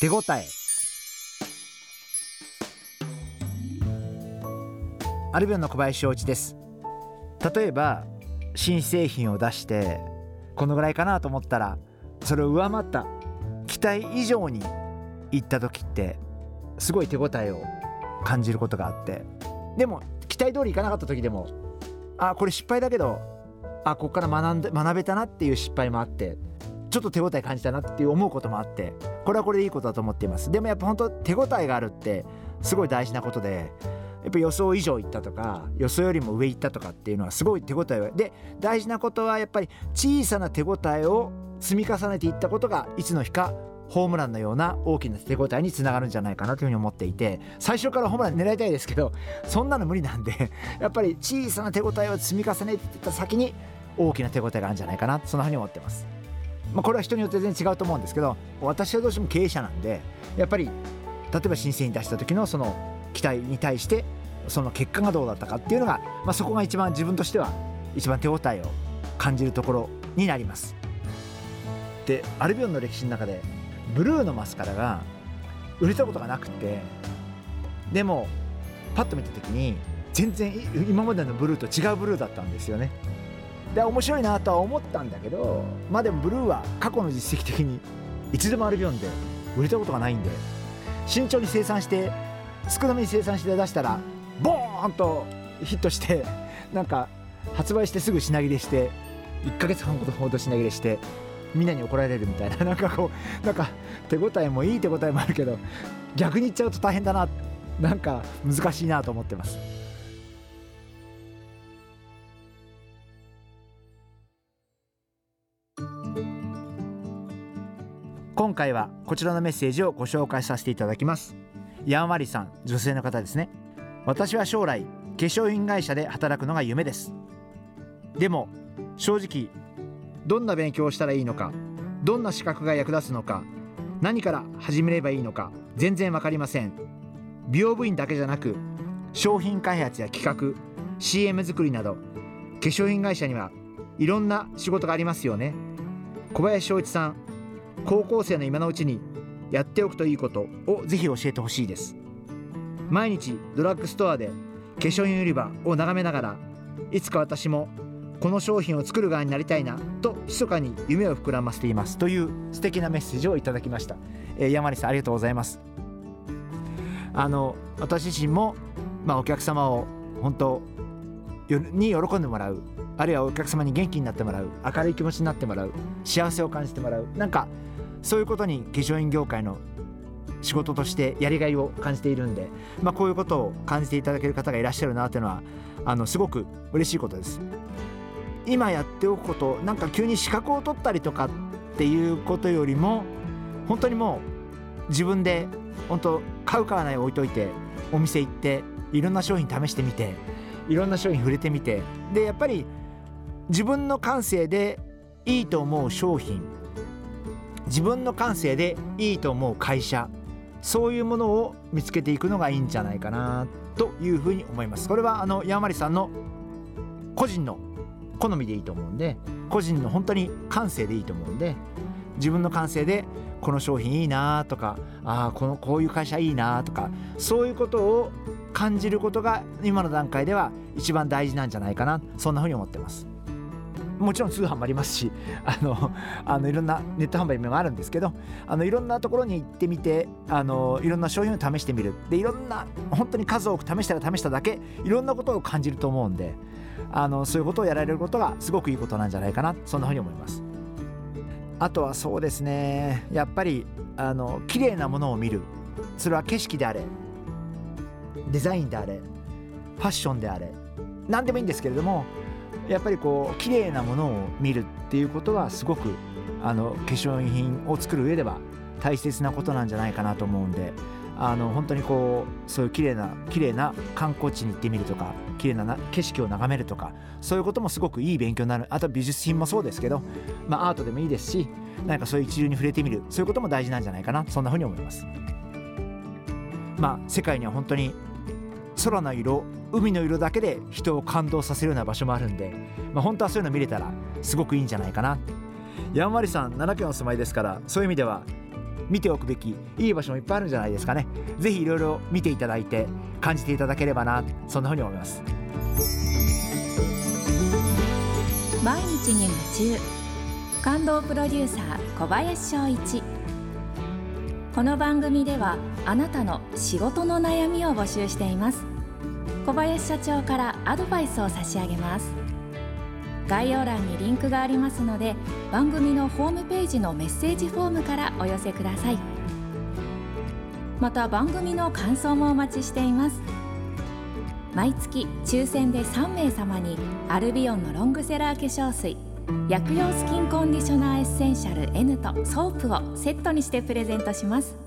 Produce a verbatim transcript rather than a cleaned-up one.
手応え。アルビオンの小林翔一です。例えば新製品を出してこのぐらいかなと思ったら、それを上回った期待以上にいった時ってすごい手応えを感じることがあって、でも期待通りいかなかった時でも、あこれ失敗だけど、あここから学んで学べたなっていう失敗もあって、ちょっと手応え感じたなっていう思うこともあって、これはこれでいいことだと思っています。でもやっぱ本当手応えがあるってすごい大事なことで、やっぱ予想以上いったとか予想よりも上いったとかっていうのはすごい手応えで、大事なことはやっぱり小さな手応えを積み重ねていったことがいつの日かホームランのような大きな手応えにつながるんじゃないかなというふうに思っていて、最初からホームラン狙いたいですけど、そんなの無理なんで、やっぱり小さな手応えを積み重ねていった先に大きな手応えがあるんじゃないかな、そんなふうに思ってます。まあ、これは人によって全然違うと思うんですけど、私はどうしても経営者なんで、やっぱり例えば新製品出した時のその期待に対してその結果がどうだったかっていうのが、まあ、そこが一番自分としては一番手応えを感じるところになります。でアルビオンの歴史の中でブルーのマスカラが売れたことがなくて、でもパッと見た時に全然今までのブルーと違うブルーだったんですよね。で面白いなとは思ったんだけど、まあでもブルーは過去の実績的に一度もアルビオンで売れたことがないんで、慎重に生産して少なめに生産して出したらボーンとヒットして、なんか発売してすぐ品切れして、いっかげつはんほど品切れしてみんなに怒られるみたいな、なんかこうなんか手応えもいい手応えもあるけど、逆に言っちゃうと大変だな、なんか難しいなと思ってます。今回はこちらのメッセージをご紹介させていただきます。やんわりさん、女性の方ですね。私は将来化粧品会社で働くのが夢です。でも正直どんな勉強をしたらいいのか、どんな資格が役立つのか、何から始めればいいのか全然わかりません。美容部員だけじゃなく商品開発や企画、 シーエム 作りなど化粧品会社にはいろんな仕事がありますよね。小林翔一さん、高校生の今のうちにやっておくといいことをぜひ教えてほしいです。毎日ドラッグストアで化粧品売り場を眺めながら、いつか私もこの商品を作る側になりたいなと密かに夢を膨らませています、という素敵なメッセージをいただきました。えー、山根さん、ありがとうございます。あの私自身も、まあ、お客様を本当に喜んでもらう、あるいはお客様に元気になってもらう、明るい気持ちになってもらう、幸せを感じてもらう、なんかそういうことに化粧品業界の仕事としてやりがいを感じているんで、まあ、こういうことを感じていただける方がいらっしゃるなというのはあのすごく嬉しいことです。今やっておくこと、なんか急に資格を取ったりとかっていうことよりも、本当にもう自分で本当買う買わない置いといて、お店行っていろんな商品試してみて、いろんな商品触れてみて、でやっぱり自分の感性でいいと思う商品、自分の感性でいいと思う会社、そういうものを見つけていくのがいいんじゃないかなというふうに思います。これはあのやんわりさんの個人の好みでいいと思うんで、個人の本当に感性でいいと思うんで、自分の感性でこの商品いいなとか、あこのこういう会社いいなとか、そういうことを感じることが今の段階では一番大事なんじゃないかな、そんなふうに思ってます。もちろん通販もありますし、あのあのいろんなネット販売もあるんですけど、あのいろんなところに行ってみて、あのいろんな商品を試してみる、でいろんな本当に数多く試したら試しただけいろんなことを感じると思うんで、あのそういうことをやられることがすごくいいことなんじゃないかな、そんなふうに思います。あとはそうですね、やっぱりあの綺麗なものを見る、それは景色であれ、デザインであれ、ファッションであれ、何でもいいんですけれども、やっぱりこう綺麗なものを見るっていうことはすごくあの化粧品を作る上では大切なことなんじゃないかなと思うんで、あの本当にこうそういう綺麗な綺麗な観光地に行ってみるとか、綺麗な景色を眺めるとか、そういうこともすごくいい勉強になる。あと美術品もそうですけど、まあアートでもいいですし、何かそういう一流に触れてみる、そういうことも大事なんじゃないかな、そんなふうに思います。まあ世界には本当に空の色、海の色だけで人を感動させるような場所もあるんで、まあ、本当はそういうの見れたらすごくいいんじゃないかな。やんわりさんなな県お住まいですから、そういう意味では見ておくべきいい場所もいっぱいあるんじゃないですかね。ぜひいろいろ見ていただいて感じていただければな、そんなふうに思います。 毎日に夢中、感動プロデューサー小林翔一。この番組ではあなたの仕事の悩みを募集しています。小林社長からアドバイスを差し上げます。概要欄にリンクがありますので、番組のホームページのメッセージフォームからお寄せください。また番組の感想もお待ちしています。毎月抽選でさんめい様にアルビオンのロングセラー化粧水薬用スキンコンディショナーエッセンシャル N とソープをセットにしてプレゼントします。